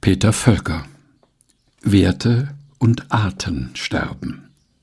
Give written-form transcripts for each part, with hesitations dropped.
Peter Völker: Werte und Arten sterben.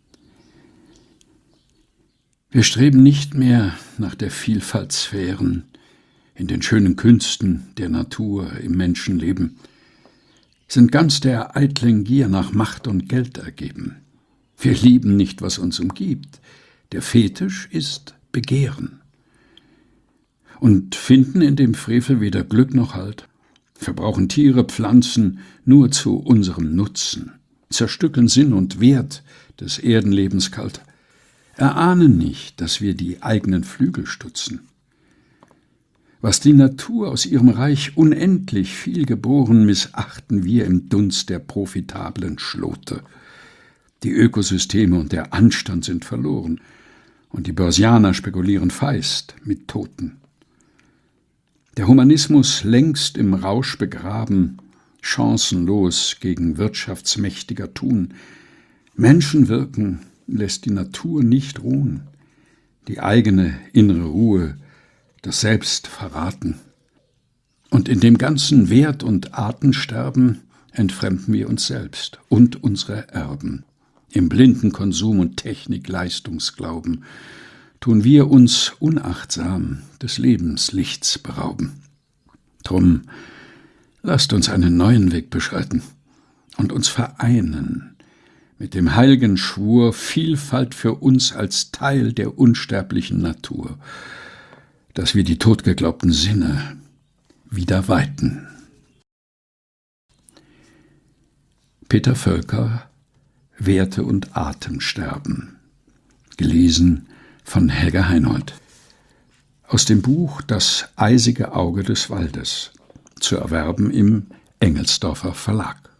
Wir streben nicht mehr nach der Vielfalt Sphären, in den schönen Künsten der Natur, im Menschenleben, sind ganz der eitlen Gier nach Macht und Geld ergeben. Wir lieben nicht, was uns umgibt. Der Fetisch ist Begehren. Und finden in dem Frevel weder Glück noch Halt, verbrauchen Tiere, Pflanzen nur zu unserem Nutzen, zerstückeln Sinn und Wert des Erdenlebens kalt, erahnen nicht, dass wir die eigenen Flügel stutzen. Was die Natur aus ihrem Reich unendlich viel geboren, missachten wir im Dunst der profitablen Schlote. Die Ökosysteme und der Anstand sind verloren, und die Börsianer spekulieren feist mit Toten. Der Humanismus längst im Rausch begraben, chancenlos gegen wirtschaftsmächtiger Tun. Menschenwirken lässt die Natur nicht ruhen, die eigene innere Ruhe, das Selbst verraten. Und in dem ganzen Wert- und Artensterben entfremden wir uns selbst und unsere Erben. Im blinden Konsum und Technikleistungsglauben tun wir uns unachtsam des Lebenslichts berauben. Drum lasst uns einen neuen Weg beschreiten und uns vereinen mit dem heiligen Schwur, Vielfalt für uns als Teil der unsterblichen Natur, dass wir die totgeglaubten Sinne wieder weiten. Peter Völker: Werte und Arten sterben. Gelesen von Helga Heinold. Aus dem Buch Das eisige Auge des Waldes, zu erwerben im Engelsdorfer Verlag.